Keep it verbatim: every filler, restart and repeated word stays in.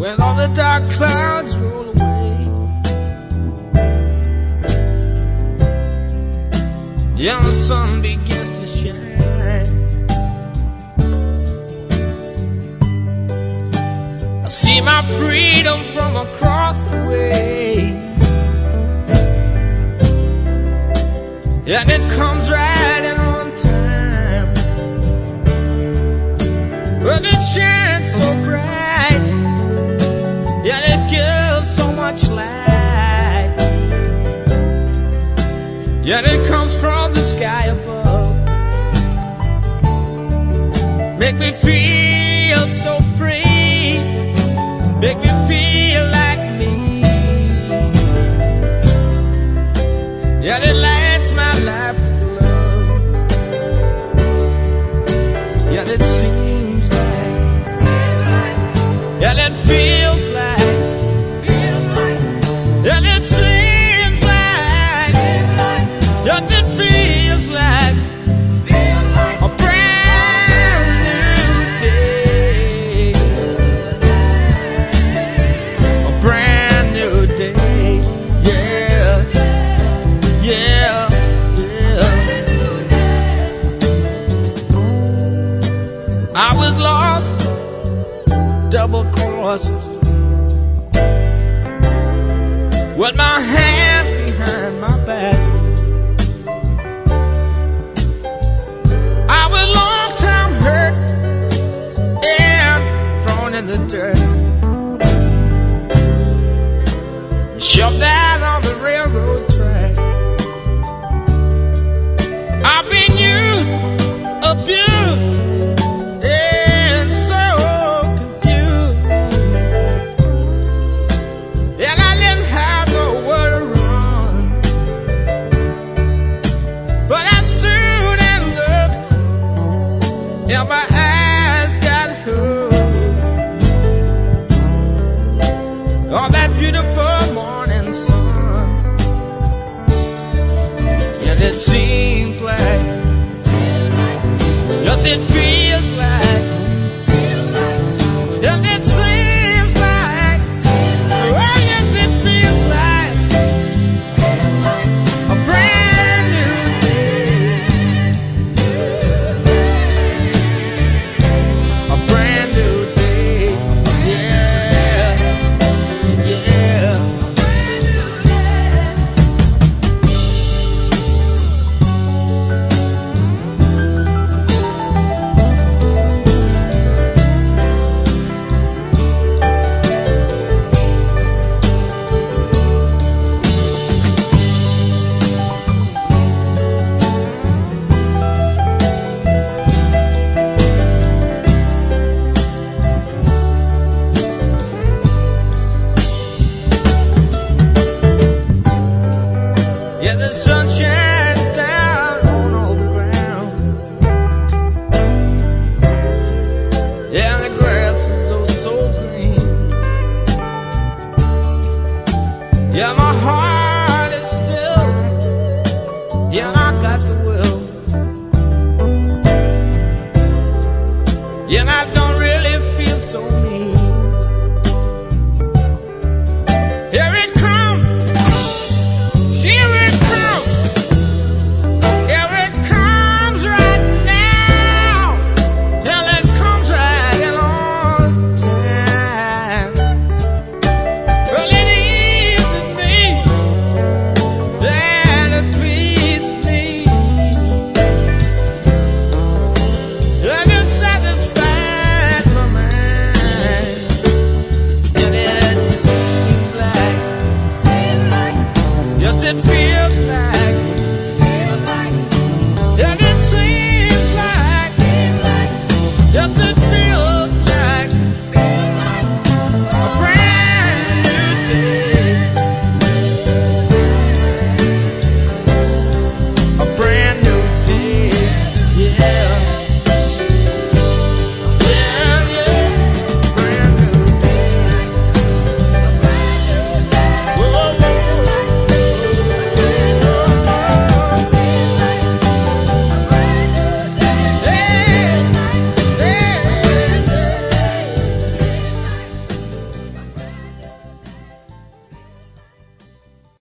when all the dark clouds roll away. Yeah, the sun begins to shine. I see my freedom from across the way, and it comes right in on time. But it shines so bright, and it gives so much light, and it comes from the sky above. Make me feel so free, make me feel like me, and it lights my life with love, and it seems like, and it feels like, and it seems like, and it feels like a brand new day, a brand new day, yeah, yeah, yeah. I was lost, double-crossed, with my hands behind my back. I was long time hurt and thrown in the dirt, shoved out on the railroad